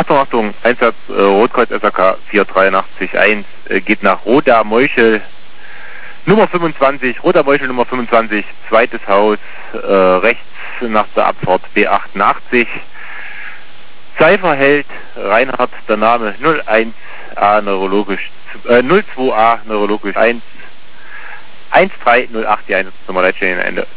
Achtung, Einsatz Rotkreuz SAK 4881 geht nach Roter Meuchel Nummer 25, Roter Meuchel Nummer 25, zweites Haus, rechts nach der Abfahrt B88. Cypher hält Reinhard, der Name 01A neurologisch, 02A neurologisch 1 1308, die Nummer Leitstelle Ende.